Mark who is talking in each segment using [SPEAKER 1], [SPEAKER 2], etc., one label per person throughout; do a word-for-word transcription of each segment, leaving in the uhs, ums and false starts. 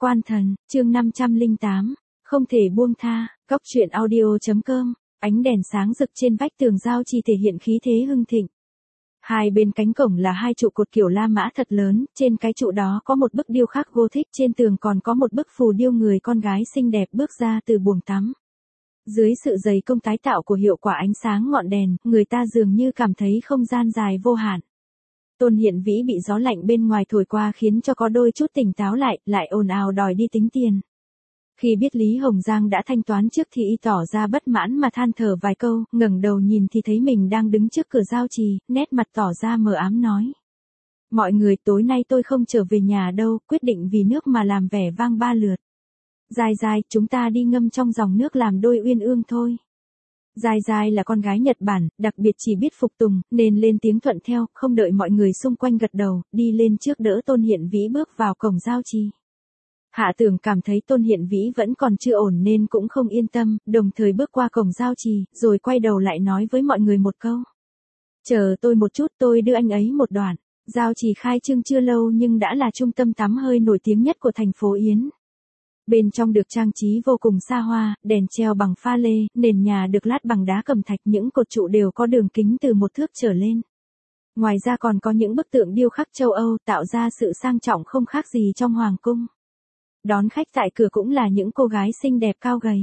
[SPEAKER 1] Quan thần, chương năm trăm lẻ tám, không thể buông tha, Cóc truyện audio chấm com, ánh đèn sáng rực trên vách tường giao trì thể hiện khí thế hưng thịnh. Hai bên cánh cổng là hai trụ cột kiểu La Mã thật lớn, trên cái trụ đó có một bức điêu khắc Gothic, trên tường còn có một bức phù điêu người con gái xinh đẹp bước ra từ buồng tắm. Dưới sự dày công tái tạo của hiệu quả ánh sáng ngọn đèn, người ta dường như cảm thấy không gian dài vô hạn. Tôn Hiện Vĩ bị gió lạnh bên ngoài thổi qua khiến cho có đôi chút tỉnh táo lại, lại ồn ào đòi đi tính tiền. Khi biết Lý Hồng Giang đã thanh toán trước thì y tỏ ra bất mãn mà than thở vài câu, ngẩng đầu nhìn thì thấy mình đang đứng trước cửa giao trì, nét mặt tỏ ra mờ ám nói. Mọi người, tối nay tôi không trở về nhà đâu, quyết định vì nước mà làm vẻ vang ba lượt. Dài dài, chúng ta đi ngâm trong dòng nước làm đôi uyên ương thôi. Dài dài là con gái Nhật Bản, đặc biệt chỉ biết phục tùng, nên lên tiếng thuận theo, không đợi mọi người xung quanh gật đầu, đi lên trước đỡ Tôn Hiện Vĩ bước vào cổng giao trì. Hạ Tưởng cảm thấy Tôn Hiện Vĩ vẫn còn chưa ổn nên cũng không yên tâm, đồng thời bước qua cổng giao trì, rồi quay đầu lại nói với mọi người một câu. Chờ tôi một chút, tôi đưa anh ấy một đoạn. Giao trì khai trương chưa lâu nhưng đã là trung tâm tắm hơi nổi tiếng nhất của thành phố Yến. Bên trong được trang trí vô cùng xa hoa, đèn treo bằng pha lê, nền nhà được lát bằng đá cẩm thạch, những cột trụ đều có đường kính từ một thước trở lên. Ngoài ra còn có những bức tượng điêu khắc châu Âu tạo ra sự sang trọng không khác gì trong hoàng cung. Đón khách tại cửa cũng là những cô gái xinh đẹp cao gầy.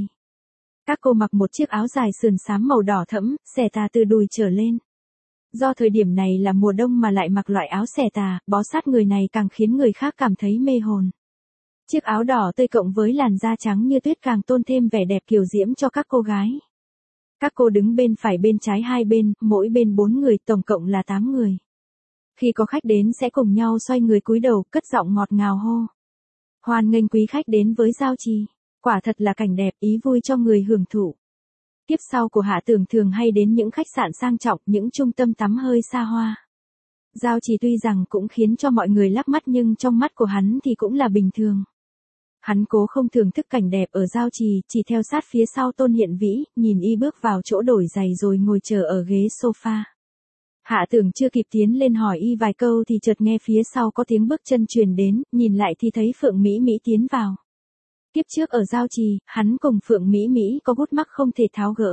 [SPEAKER 1] Các cô mặc một chiếc áo dài sườn xám màu đỏ thẫm, xẻ tà từ đùi trở lên. Do thời điểm này là mùa đông mà lại mặc loại áo xẻ tà, bó sát người này càng khiến người khác cảm thấy mê hồn. Chiếc áo đỏ tươi cộng với làn da trắng như tuyết càng tôn thêm vẻ đẹp kiều diễm cho các cô gái. Các cô đứng bên phải bên trái hai bên, mỗi bên bốn người, tổng cộng là tám người. Khi có khách đến sẽ cùng nhau xoay người cúi đầu, cất giọng ngọt ngào hô. Hoan nghênh quý khách đến với giao trì. Quả thật là cảnh đẹp, ý vui cho người hưởng thụ. Tiếp sau của Hạ Tưởng thường hay đến những khách sạn sang trọng, những trung tâm tắm hơi xa hoa. Giao trì tuy rằng cũng khiến cho mọi người lắc mắt nhưng trong mắt của hắn thì cũng là bình thường. Hắn cố không thưởng thức cảnh đẹp ở giao trì, chỉ theo sát phía sau Tôn Hiện Vĩ, nhìn y bước vào chỗ đổi giày rồi ngồi chờ ở ghế sofa. Hạ Tưởng chưa kịp tiến lên hỏi y vài câu thì chợt nghe phía sau có tiếng bước chân truyền đến, nhìn lại thì thấy Phượng Mỹ Mỹ tiến vào. Tiếp trước ở giao trì, hắn cùng Phượng Mỹ Mỹ có gút mắc không thể tháo gỡ.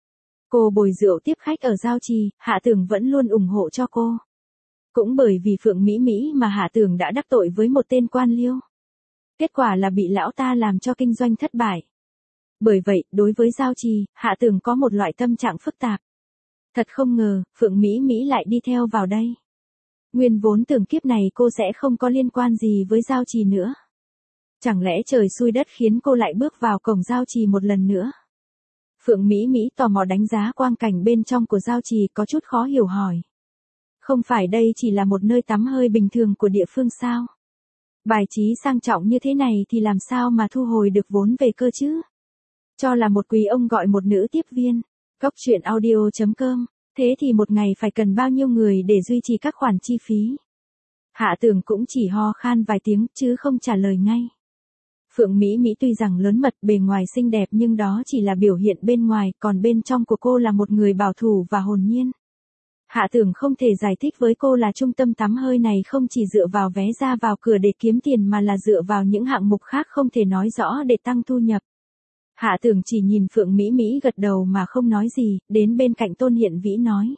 [SPEAKER 1] Cô bồi rượu tiếp khách ở giao trì, Hạ Tưởng vẫn luôn ủng hộ cho cô. Cũng bởi vì Phượng Mỹ Mỹ mà Hạ Tưởng đã đắc tội với một tên quan liêu. Kết quả là bị lão ta làm cho kinh doanh thất bại. Bởi vậy, đối với giao trì, Hạ Tưởng có một loại tâm trạng phức tạp. Thật không ngờ, Phượng Mỹ Mỹ lại đi theo vào đây. Nguyên vốn tưởng kiếp này cô sẽ không có liên quan gì với giao trì nữa. Chẳng lẽ trời xui đất khiến cô lại bước vào cổng giao trì một lần nữa? Phượng Mỹ Mỹ tò mò đánh giá quang cảnh bên trong của giao trì, có chút khó hiểu hỏi. Không phải đây chỉ là một nơi tắm hơi bình thường của địa phương sao? Bài trí sang trọng như thế này thì làm sao mà thu hồi được vốn về cơ chứ? Cho là một quý ông gọi một nữ tiếp viên. Cóc truyện audio chấm com, thế thì một ngày phải cần bao nhiêu người để duy trì các khoản chi phí? Hạ Tưởng cũng chỉ ho khan vài tiếng chứ không trả lời ngay. Phượng Mỹ Mỹ tuy rằng lớn mật bề ngoài xinh đẹp nhưng đó chỉ là biểu hiện bên ngoài, còn bên trong của cô là một người bảo thủ và hồn nhiên. Hạ Tưởng không thể giải thích với cô là trung tâm tắm hơi này không chỉ dựa vào vé ra vào cửa để kiếm tiền mà là dựa vào những hạng mục khác không thể nói rõ để tăng thu nhập. Hạ Tưởng chỉ nhìn Phượng Mỹ Mỹ gật đầu mà không nói gì, đến bên cạnh Tôn Hiện Vĩ nói.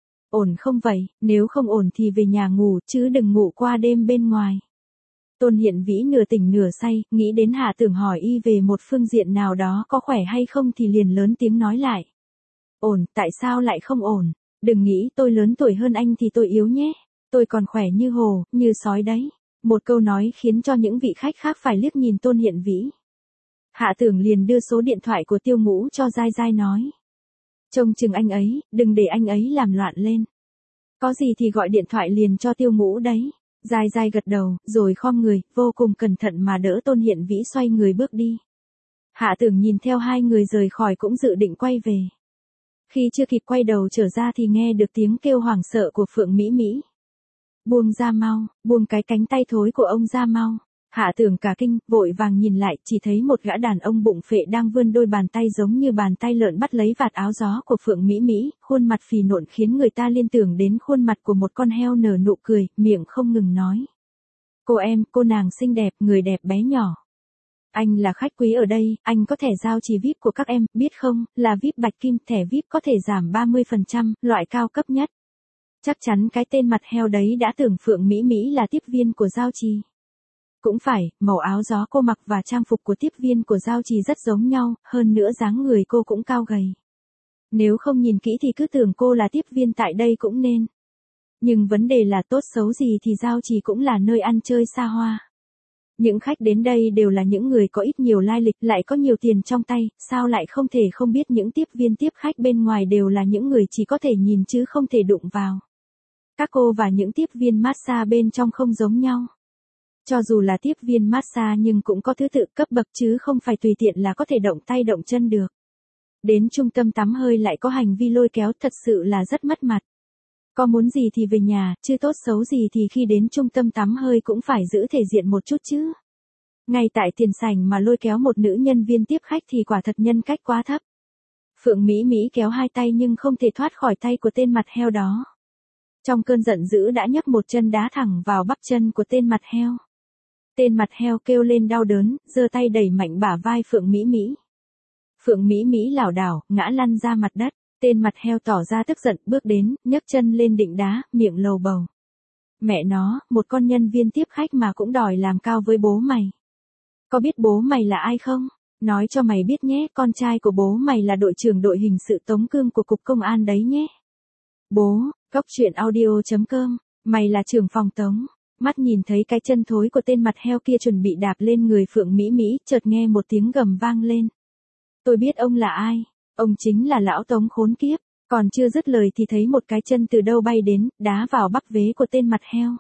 [SPEAKER 1] Ổn không vậy, nếu không ổn thì về nhà ngủ chứ đừng ngủ qua đêm bên ngoài. Tôn Hiện Vĩ nửa tỉnh nửa say, nghĩ đến Hạ Tưởng hỏi y về một phương diện nào đó có khỏe hay không thì liền lớn tiếng nói lại. Ổn, tại sao lại không ổn? Đừng nghĩ tôi lớn tuổi hơn anh thì tôi yếu nhé. Tôi còn khỏe như hồ, như sói đấy. Một câu nói khiến cho những vị khách khác phải liếc nhìn Tôn Hiện Vĩ. Hạ Tưởng liền đưa số điện thoại của Tiêu Ngũ cho Giai Giai nói. Trông chừng anh ấy, đừng để anh ấy làm loạn lên. Có gì thì gọi điện thoại liền cho Tiêu Ngũ đấy. Giai Giai gật đầu, rồi khom người, vô cùng cẩn thận mà đỡ Tôn Hiện Vĩ xoay người bước đi. Hạ Tưởng nhìn theo hai người rời khỏi cũng dự định quay về. Khi chưa kịp quay đầu trở ra thì nghe được tiếng kêu hoảng sợ của Phượng Mỹ Mỹ. Buông ra mau, buông cái cánh tay thối của ông ra mau. Hạ Tưởng cả kinh, vội vàng nhìn lại, chỉ thấy một gã đàn ông bụng phệ đang vươn đôi bàn tay giống như bàn tay lợn bắt lấy vạt áo gió của Phượng Mỹ Mỹ, khuôn mặt phì nộn khiến người ta liên tưởng đến khuôn mặt của một con heo nở nụ cười, miệng không ngừng nói. Cô em, cô nàng xinh đẹp, người đẹp bé nhỏ. Anh là khách quý ở đây, anh có thẻ giao trì vi ai pi của các em, biết không, là vi ai pi bạch kim, thẻ vi ai pi có thể giảm ba mươi phần trăm, loại cao cấp nhất. Chắc chắn cái tên mặt heo đấy đã tưởng Phượng Mỹ Mỹ là tiếp viên của giao trì. Cũng phải, màu áo gió cô mặc và trang phục của tiếp viên của giao trì rất giống nhau, hơn nữa dáng người cô cũng cao gầy. Nếu không nhìn kỹ thì cứ tưởng cô là tiếp viên tại đây cũng nên. Nhưng vấn đề là tốt xấu gì thì giao trì cũng là nơi ăn chơi xa hoa. Những khách đến đây đều là những người có ít nhiều lai lịch, lại có nhiều tiền trong tay, sao lại không thể không biết những tiếp viên tiếp khách bên ngoài đều là những người chỉ có thể nhìn chứ không thể đụng vào. Các cô và những tiếp viên massage bên trong không giống nhau. Cho dù là tiếp viên massage nhưng cũng có thứ tự cấp bậc chứ không phải tùy tiện là có thể động tay động chân được. Đến trung tâm tắm hơi lại có hành vi lôi kéo, thật sự là rất mất mặt. Có muốn gì thì về nhà, chứ tốt xấu gì thì khi đến trung tâm tắm hơi cũng phải giữ thể diện một chút chứ. Ngay tại tiền sảnh mà lôi kéo một nữ nhân viên tiếp khách thì quả thật nhân cách quá thấp. Phượng Mỹ Mỹ kéo hai tay nhưng không thể thoát khỏi tay của tên mặt heo đó. Trong cơn giận dữ đã nhấc một chân đá thẳng vào bắp chân của tên mặt heo. Tên mặt heo kêu lên đau đớn, giơ tay đẩy mạnh bả vai Phượng Mỹ Mỹ. Phượng Mỹ Mỹ lảo đảo, ngã lăn ra mặt đất. Tên mặt heo tỏ ra tức giận, bước đến, nhấc chân lên định đá, miệng lầu bầu. Mẹ nó, một con nhân viên tiếp khách mà cũng đòi làm cao với bố mày. Có biết bố mày là ai không? Nói cho mày biết nhé, con trai của bố mày là đội trưởng đội hình sự Tống Cương của Cục Công an đấy nhé. Bố, Cốc Truyện Audio chấm com, mày là trưởng phòng Tống. Mắt nhìn thấy cái chân thối của tên mặt heo kia chuẩn bị đạp lên người Phượng Mỹ Mỹ, chợt nghe một tiếng gầm vang lên. Tôi biết ông là ai. Ông chính là lão Tống khốn kiếp, còn chưa dứt lời thì thấy một cái chân từ đâu bay đến, đá vào bắp vế của tên mặt heo.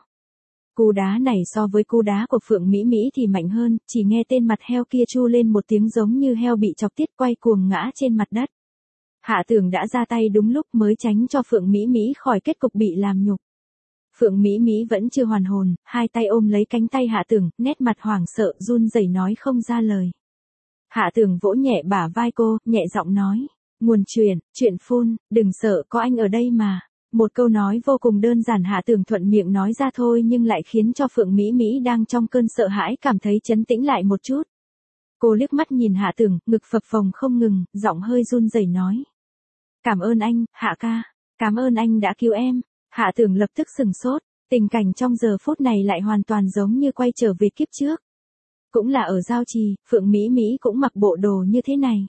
[SPEAKER 1] Cú đá này so với cú đá của Phượng Mỹ Mỹ thì mạnh hơn, chỉ nghe tên mặt heo kia tru lên một tiếng giống như heo bị chọc tiết quay cuồng ngã trên mặt đất. Hạ Tường đã ra tay đúng lúc mới tránh cho Phượng Mỹ Mỹ khỏi kết cục bị làm nhục. Phượng Mỹ Mỹ vẫn chưa hoàn hồn, hai tay ôm lấy cánh tay Hạ Tường, nét mặt hoảng sợ run rẩy nói không ra lời. Hạ Tường vỗ nhẹ bả vai cô, nhẹ giọng nói, nguồn chuyện, chuyện phun, đừng sợ, có anh ở đây mà. Một câu nói vô cùng đơn giản Hạ Tường thuận miệng nói ra thôi nhưng lại khiến cho Phượng Mỹ Mỹ đang trong cơn sợ hãi cảm thấy trấn tĩnh lại một chút. Cô liếc mắt nhìn Hạ Tường, ngực phập phồng không ngừng, giọng hơi run rẩy nói. Cảm ơn anh, Hạ ca, cảm ơn anh đã cứu em. Hạ Tường lập tức sừng sốt, tình cảnh trong giờ phút này lại hoàn toàn giống như quay trở về kiếp trước. Cũng là ở giao trì, Phượng Mỹ Mỹ cũng mặc bộ đồ như thế này.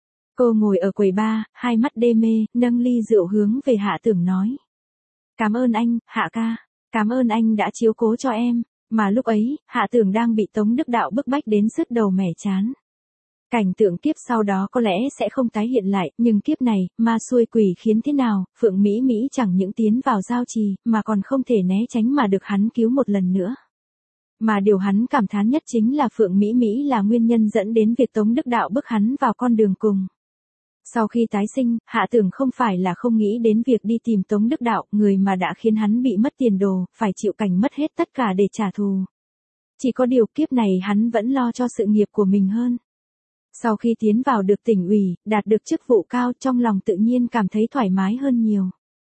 [SPEAKER 1] Cô ngồi ở quầy bar, hai mắt đê mê, nâng ly rượu hướng về Hạ Tường nói. Cảm ơn anh, Hạ ca, cảm ơn anh đã chiếu cố cho em, mà lúc ấy, Hạ Tường đang bị Tống Đức Đạo bức bách đến sứt đầu mẻ chán. Cảnh tượng kiếp sau đó có lẽ sẽ không tái hiện lại, nhưng kiếp này, ma xui quỷ khiến thế nào, Phượng Mỹ Mỹ chẳng những tiến vào giao trì, mà còn không thể né tránh mà được hắn cứu một lần nữa. Mà điều hắn cảm thán nhất chính là Phượng Mỹ Mỹ là nguyên nhân dẫn đến việc Tống Đức Đạo bức hắn vào con đường cùng. Sau khi tái sinh, Hạ Tường không phải là không nghĩ đến việc đi tìm Tống Đức Đạo, người mà đã khiến hắn bị mất tiền đồ, phải chịu cảnh mất hết tất cả để trả thù. Chỉ có điều kiếp này hắn vẫn lo cho sự nghiệp của mình hơn. Sau khi tiến vào được tỉnh ủy, đạt được chức vụ cao, trong lòng tự nhiên cảm thấy thoải mái hơn nhiều.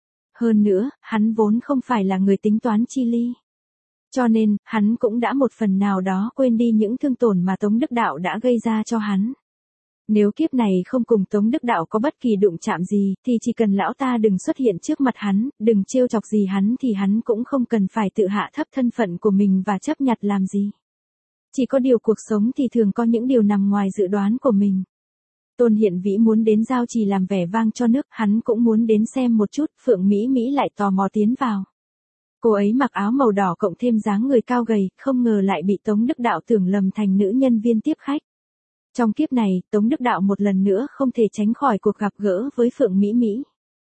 [SPEAKER 1] Hơn nữa, hắn vốn không phải là người tính toán chi ly. Cho nên, hắn cũng đã một phần nào đó quên đi những thương tổn mà Tống Đức Đạo đã gây ra cho hắn. Nếu kiếp này không cùng Tống Đức Đạo có bất kỳ đụng chạm gì, thì chỉ cần lão ta đừng xuất hiện trước mặt hắn, đừng trêu chọc gì hắn thì hắn cũng không cần phải tự hạ thấp thân phận của mình và chấp nhặt làm gì. Chỉ có điều cuộc sống thì thường có những điều nằm ngoài dự đoán của mình. Tôn Hiện Vĩ muốn đến giao trì làm vẻ vang cho nước, hắn cũng muốn đến xem một chút, Phượng Mỹ Mỹ lại tò mò tiến vào. Cô ấy mặc áo màu đỏ cộng thêm dáng người cao gầy, không ngờ lại bị Tống Đức Đạo tưởng lầm thành nữ nhân viên tiếp khách. Trong kiếp này, Tống Đức Đạo một lần nữa không thể tránh khỏi cuộc gặp gỡ với Phượng Mỹ Mỹ.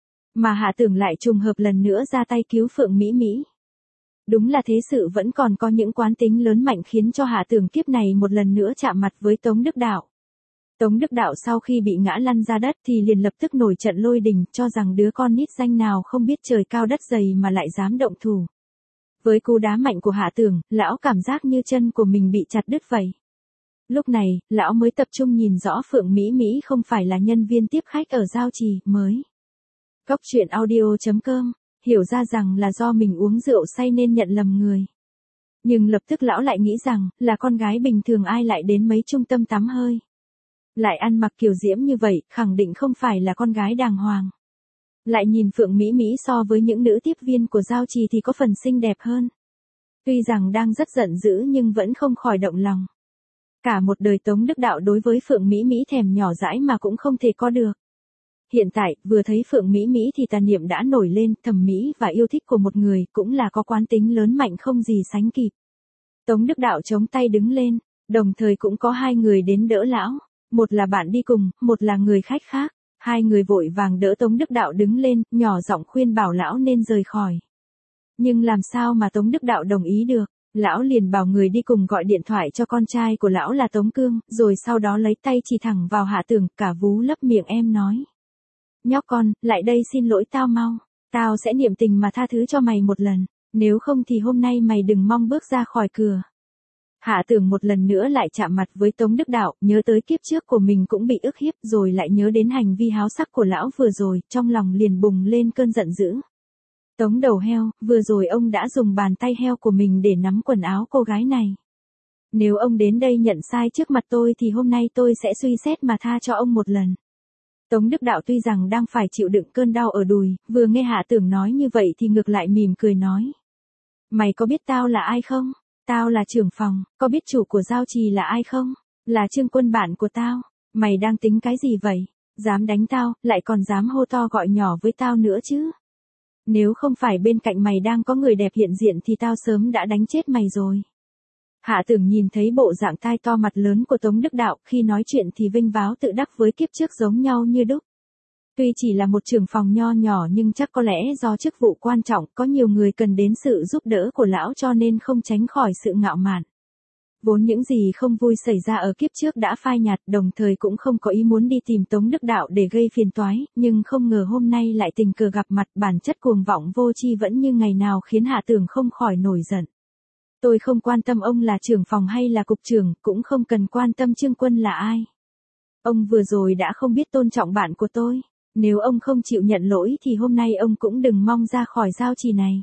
[SPEAKER 1] Mà Hạ Tường lại trùng hợp lần nữa ra tay cứu Phượng Mỹ Mỹ. Đúng là thế sự vẫn còn có những quán tính lớn mạnh khiến cho Hạ Tường kiếp này một lần nữa chạm mặt với Tống Đức Đạo. Tống Đức Đạo sau khi bị ngã lăn ra đất thì liền lập tức nổi trận lôi đình, cho rằng đứa con nít danh nào không biết trời cao đất dày mà lại dám động thủ. Với cú đá mạnh của Hạ Tường, lão cảm giác như chân của mình bị chặt đứt vậy. Lúc này, lão mới tập trung nhìn rõ Phượng Mỹ Mỹ không phải là nhân viên tiếp khách ở giao trì, mới. Cốc Truyện Audio chấm com, hiểu ra rằng là do mình uống rượu say nên nhận lầm người. Nhưng lập tức lão lại nghĩ rằng, là con gái bình thường ai lại đến mấy trung tâm tắm hơi. Lại ăn mặc kiều diễm như vậy, khẳng định không phải là con gái đàng hoàng. Lại nhìn Phượng Mỹ Mỹ so với những nữ tiếp viên của Giao Trì thì có phần xinh đẹp hơn. Tuy rằng đang rất giận dữ nhưng vẫn không khỏi động lòng. Cả một đời Tống Đức Đạo đối với Phượng Mỹ Mỹ thèm nhỏ dãi mà cũng không thể có được. Hiện tại, vừa thấy Phượng Mỹ Mỹ thì tà niệm đã nổi lên, thẩm mỹ và yêu thích của một người cũng là có quán tính lớn mạnh không gì sánh kịp. Tống Đức Đạo chống tay đứng lên, đồng thời cũng có hai người đến đỡ lão, một là bạn đi cùng, một là người khách khác. Hai người vội vàng đỡ Tống Đức Đạo đứng lên, nhỏ giọng khuyên bảo lão nên rời khỏi. Nhưng làm sao mà Tống Đức Đạo đồng ý được, lão liền bảo người đi cùng gọi điện thoại cho con trai của lão là Tống Cương, rồi sau đó lấy tay chỉ thẳng vào Hạ Tưởng, cả vú lấp miệng em nói. Nhóc con, lại đây xin lỗi tao mau, tao sẽ niệm tình mà tha thứ cho mày một lần, nếu không thì hôm nay mày đừng mong bước ra khỏi cửa. Hạ Tưởng một lần nữa lại chạm mặt với Tống Đức Đạo, nhớ tới kiếp trước của mình cũng bị ức hiếp, rồi lại nhớ đến hành vi háo sắc của lão vừa rồi, trong lòng liền bùng lên cơn giận dữ. Tống đầu heo, vừa rồi ông đã dùng bàn tay heo của mình để nắm quần áo cô gái này. Nếu ông đến đây nhận sai trước mặt tôi thì hôm nay tôi sẽ suy xét mà tha cho ông một lần. Tống Đức Đạo tuy rằng đang phải chịu đựng cơn đau ở đùi, vừa nghe Hạ Tưởng nói như vậy thì ngược lại mỉm cười nói. Mày có biết tao là ai không? Tao là trưởng phòng, có biết chủ của Giao Trì là ai không? Là Trương Quân bạn của tao. Mày đang tính cái gì vậy? Dám đánh tao, lại còn dám hô to gọi nhỏ với tao nữa chứ? Nếu không phải bên cạnh mày đang có người đẹp hiện diện thì tao sớm đã đánh chết mày rồi. Hạ Tưởng nhìn thấy bộ dạng tai to mặt lớn của Tống Đức Đạo, khi nói chuyện thì vênh váo tự đắc với kiếp trước giống nhau như đúc. Tuy chỉ là một trưởng phòng nho nhỏ nhưng chắc có lẽ do chức vụ quan trọng, có nhiều người cần đến sự giúp đỡ của lão cho nên không tránh khỏi sự ngạo mạn. Vốn những gì không vui xảy ra ở kiếp trước đã phai nhạt, đồng thời cũng không có ý muốn đi tìm Tống Đức Đạo để gây phiền toái, nhưng không ngờ hôm nay lại tình cờ gặp mặt, bản chất cuồng vọng vô tri vẫn như ngày nào khiến Hạ Tưởng không khỏi nổi giận. Tôi không quan tâm ông là trưởng phòng hay là cục trưởng, cũng không cần quan tâm Trương Quân là ai. Ông vừa rồi đã không biết tôn trọng bạn của tôi. Nếu ông không chịu nhận lỗi thì hôm nay ông cũng đừng mong ra khỏi Giao Trì này.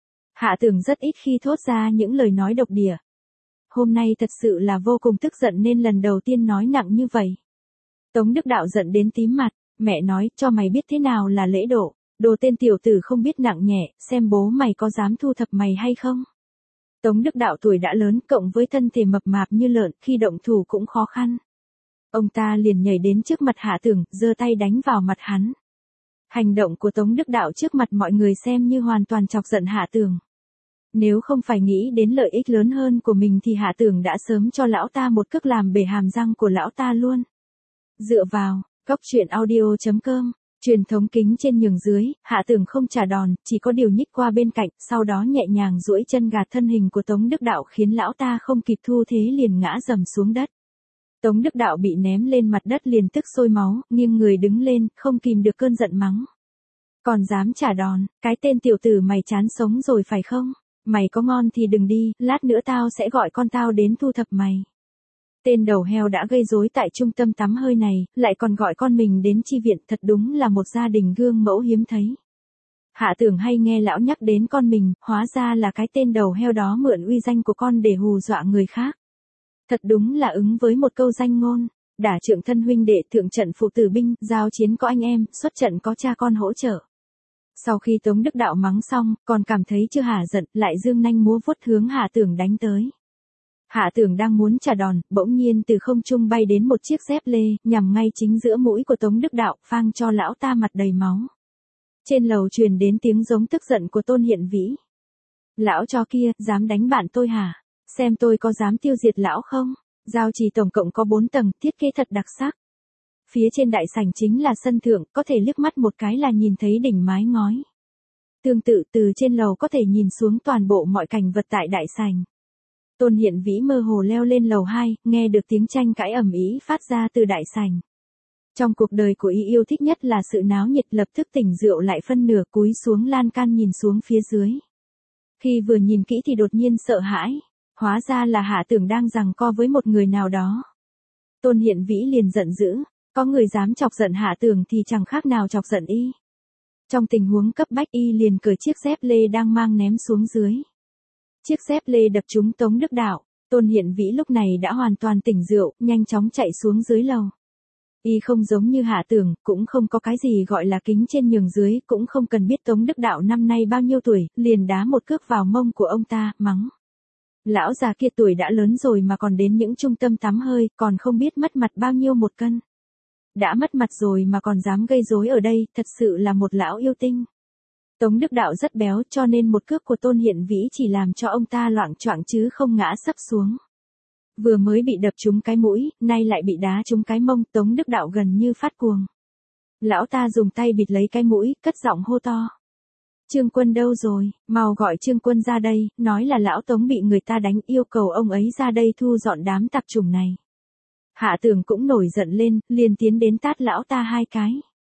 [SPEAKER 1] Hạ Tưởng rất ít khi thốt ra những lời nói độc địa. Hôm nay thật sự là vô cùng tức giận nên lần đầu tiên nói nặng như vậy. Tống Đức Đạo giận đến tím mặt, mẹ nói cho mày biết thế nào là lễ độ, đồ tên tiểu tử không biết nặng nhẹ, xem bố mày có dám thu thập mày hay không. Tống Đức Đạo tuổi đã lớn cộng với thân thể mập mạp như lợn, khi động thủ cũng khó khăn. Ông ta liền nhảy đến trước mặt Hạ Tưởng, giơ tay đánh vào mặt hắn. Hành động của Tống Đức Đạo trước mặt mọi người xem như hoàn toàn chọc giận Hạ Tưởng. Nếu không phải nghĩ đến lợi ích lớn hơn của mình thì Hạ Tưởng đã sớm cho lão ta một cước làm bể hàm răng của lão ta luôn. Dựa vào, cóc truyện audio chấm com, truyền thống kính trên nhường dưới, Hạ Tưởng không trả đòn, chỉ có điều nhích qua bên cạnh, sau đó nhẹ nhàng duỗi chân gạt thân hình của Tống Đức Đạo khiến lão ta không kịp thu thế liền ngã rầm xuống đất. Tống Đức Đạo bị ném lên mặt đất liền tức sôi máu, nghiêng người đứng lên, không kìm được cơn giận mắng. Còn dám trả đòn, cái tên tiểu tử mày chán sống rồi phải không? Mày có ngon thì đừng đi, lát nữa tao sẽ gọi con tao đến thu thập mày. Tên đầu heo đã gây rối tại trung tâm tắm hơi này, lại còn gọi con mình đến chi viện, thật đúng là một gia đình gương mẫu hiếm thấy. Hạ Tưởng hay nghe lão nhắc đến con mình, hóa ra là cái tên đầu heo đó mượn uy danh của con để hù dọa người khác. Thật đúng là ứng với một câu danh ngôn, đả trượng thân huynh đệ, thượng trận phụ tử binh, giao chiến có anh em, xuất trận có cha con hỗ trợ. Sau khi Tống Đức Đạo mắng xong, còn cảm thấy chưa hả giận, lại dương nanh múa vuốt hướng Hạ Tưởng đánh tới. Hạ Tưởng đang muốn trả đòn, bỗng nhiên từ không trung bay đến một chiếc dép lê, nhằm ngay chính giữa mũi của Tống Đức Đạo, phang cho lão ta mặt đầy máu. Trên lầu truyền đến tiếng giống tức giận của Tôn Hiện Vĩ. Lão chó kia, dám đánh bạn tôi hả? Xem tôi có dám tiêu diệt lão không? Giao Trì tổng cộng có bốn tầng, thiết kế thật đặc sắc. Phía trên đại sảnh chính là sân thượng, có thể liếc mắt một cái là nhìn thấy đỉnh mái ngói. Tương tự từ trên lầu có thể nhìn xuống toàn bộ mọi cảnh vật tại đại sảnh. Tôn Hiện Vĩ mơ hồ leo lên lầu hai, nghe được tiếng tranh cãi ầm ĩ phát ra từ đại sảnh. Trong cuộc đời của y yêu thích nhất là sự náo nhiệt, lập tức tỉnh rượu lại phân nửa cúi xuống lan can nhìn xuống phía dưới. Khi vừa nhìn kỹ thì đột nhiên sợ hãi, hóa ra là Hạ Tưởng đang giằng co với một người nào đó. Tôn Hiện Vĩ liền giận dữ, có người dám chọc giận Hạ Tưởng thì chẳng khác nào chọc giận y. Trong tình huống cấp bách y liền cởi chiếc dép lê đang mang ném xuống dưới. Chiếc dép lê đập trúng Tống Đức Đạo, Tôn Hiện Vĩ lúc này đã hoàn toàn tỉnh rượu, nhanh chóng chạy xuống dưới lầu. Y không giống như Hạ Tưởng, cũng không có cái gì gọi là kính trên nhường dưới, cũng không cần biết Tống Đức Đạo năm nay bao nhiêu tuổi, liền đá một cước vào mông của ông ta, mắng. Lão già kia tuổi đã lớn rồi mà còn đến những trung tâm tắm hơi, còn không biết mất mặt bao nhiêu một cân. Đã mất mặt rồi mà còn dám gây rối ở đây, thật sự là một lão yêu tinh. Tống Đức Đạo rất béo cho nên một cước của Tôn Hiện Vĩ chỉ làm cho ông ta loạng choạng chứ không ngã sấp xuống. Vừa mới bị đập trúng cái mũi, nay lại bị đá trúng cái mông, Tống Đức Đạo gần như phát cuồng. Lão ta dùng tay bịt lấy cái mũi, cất giọng hô to. Trương Quân đâu rồi, mau gọi Trương Quân ra đây, nói là lão Tống bị người ta đánh, yêu cầu ông ấy ra đây thu dọn đám tạp chủng này. Hạ Tưởng cũng nổi giận lên, liền tiến đến tát lão ta hai cái.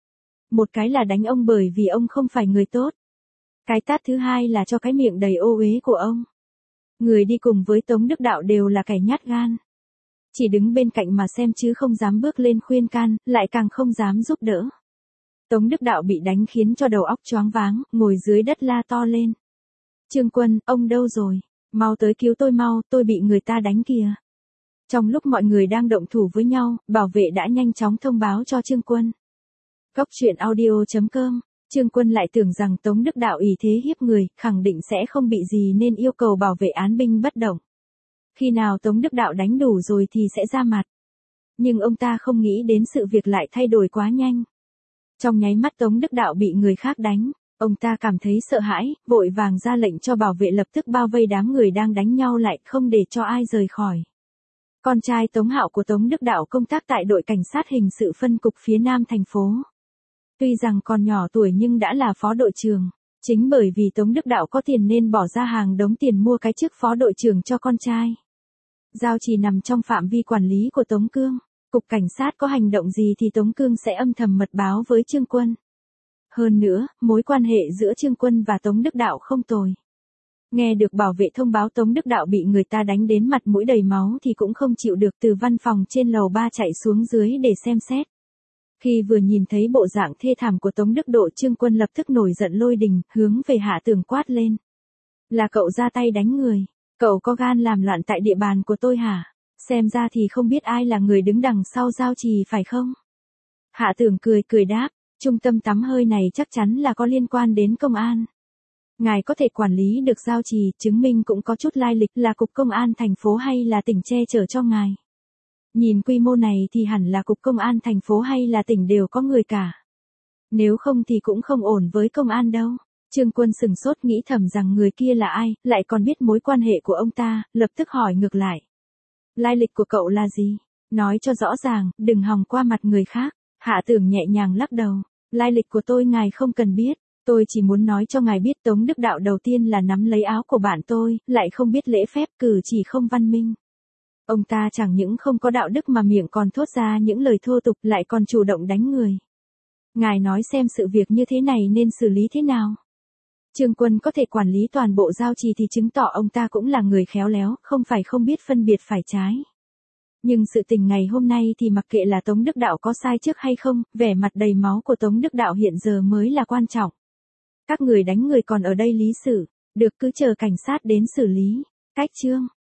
[SPEAKER 1] Một cái là đánh ông bởi vì ông không phải người tốt. Cái tát thứ hai là cho cái miệng đầy ô uế của ông. Người đi cùng với Tống Đức Đạo đều là kẻ nhát gan. Chỉ đứng bên cạnh mà xem chứ không dám bước lên khuyên can, lại càng không dám giúp đỡ. Tống Đức Đạo bị đánh khiến cho đầu óc choáng váng, ngồi dưới đất la to lên. Trương Quân, ông đâu rồi? Mau tới cứu tôi mau, tôi bị người ta đánh kìa. Trong lúc mọi người đang động thủ với nhau, bảo vệ đã nhanh chóng thông báo cho Trương Quân. Góc truyện audio chấm com, Trương Quân lại tưởng rằng Tống Đức Đạo ỷ thế hiếp người, khẳng định sẽ không bị gì nên yêu cầu bảo vệ án binh bất động. Khi nào Tống Đức Đạo đánh đủ rồi thì sẽ ra mặt. Nhưng ông ta không nghĩ đến sự việc lại thay đổi quá nhanh. Trong nháy mắt Tống Đức Đạo bị người khác đánh, ông ta cảm thấy sợ hãi, vội vàng ra lệnh cho bảo vệ lập tức bao vây đám người đang đánh nhau lại, không để cho ai rời khỏi. Con trai Tống Hạo của Tống Đức Đạo công tác tại đội cảnh sát hình sự phân cục phía Nam thành phố. Tuy rằng còn nhỏ tuổi nhưng đã là phó đội trưởng. Chính bởi vì Tống Đức Đạo có tiền nên bỏ ra hàng đống tiền mua cái chức phó đội trưởng cho con trai. Giao Trì nằm trong phạm vi quản lý của Tống Cương. Cục cảnh sát có hành động gì thì Tống Cương sẽ âm thầm mật báo với Trương Quân. Hơn nữa, mối quan hệ giữa Trương Quân và Tống Đức Đạo không tồi. Nghe được bảo vệ thông báo Tống Đức Đạo bị người ta đánh đến mặt mũi đầy máu thì cũng không chịu được, từ văn phòng trên lầu ba chạy xuống dưới để xem xét. Khi vừa nhìn thấy bộ dạng thê thảm của Tống Đức Độ, Trương Quân lập tức nổi giận lôi đình, hướng về Hạ Tưởng quát lên. Là cậu ra tay đánh người, cậu có gan làm loạn tại địa bàn của tôi hả? Xem ra thì không biết ai là người đứng đằng sau Giao Trì phải không? Hạ Tưởng cười cười đáp, trung tâm tắm hơi này chắc chắn là có liên quan đến công an. Ngài có thể quản lý được Giao Trì, chứng minh cũng có chút lai lịch, là cục công an thành phố hay là tỉnh che chở cho ngài? Nhìn quy mô này thì hẳn là cục công an thành phố hay là tỉnh đều có người cả. Nếu không thì cũng không ổn với công an đâu. Trương Quân sừng sốt nghĩ thầm rằng người kia là ai, lại còn biết mối quan hệ của ông ta, lập tức hỏi ngược lại. Lai lịch của cậu là gì? Nói cho rõ ràng, đừng hòng qua mặt người khác. Hạ Tưởng nhẹ nhàng lắc đầu. Lai lịch của tôi ngài không cần biết. Tôi chỉ muốn nói cho ngài biết Tống Đức Đạo đầu tiên là nắm lấy áo của bạn tôi, lại không biết lễ phép, cử chỉ không văn minh. Ông ta chẳng những không có đạo đức mà miệng còn thốt ra những lời thô tục, lại còn chủ động đánh người. Ngài nói xem sự việc như thế này nên xử lý thế nào? Trương Quân có thể quản lý toàn bộ Giao Trì thì chứng tỏ ông ta cũng là người khéo léo, không phải không biết phân biệt phải trái. Nhưng sự tình ngày hôm nay thì mặc kệ là Tống Đức Đạo có sai trước hay không, vẻ mặt đầy máu của Tống Đức Đạo hiện giờ mới là quan trọng. Các người đánh người còn ở đây lý xử, được cứ chờ cảnh sát đến xử lý. Cách chương